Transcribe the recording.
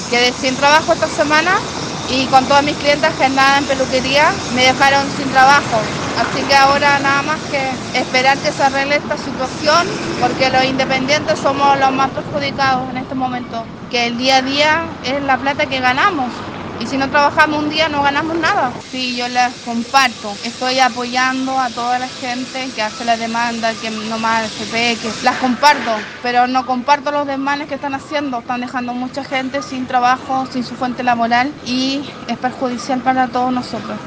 Quedé sin trabajo esta semana y con todas mis clientes agendadas en peluquería me dejaron sin trabajo. Así que ahora nada más que esperar que se arregle esta situación, porque los independientes somos los más perjudicados en este momento, que el día a día es la plata que ganamos. Y si no trabajamos un día no ganamos nada. Sí, yo les comparto. Estoy apoyando a toda la gente que hace la demanda, que no más AFP, que las comparto, pero no comparto los desmanes que están haciendo. Están dejando mucha gente sin trabajo, sin su fuente laboral y es perjudicial para todos nosotros.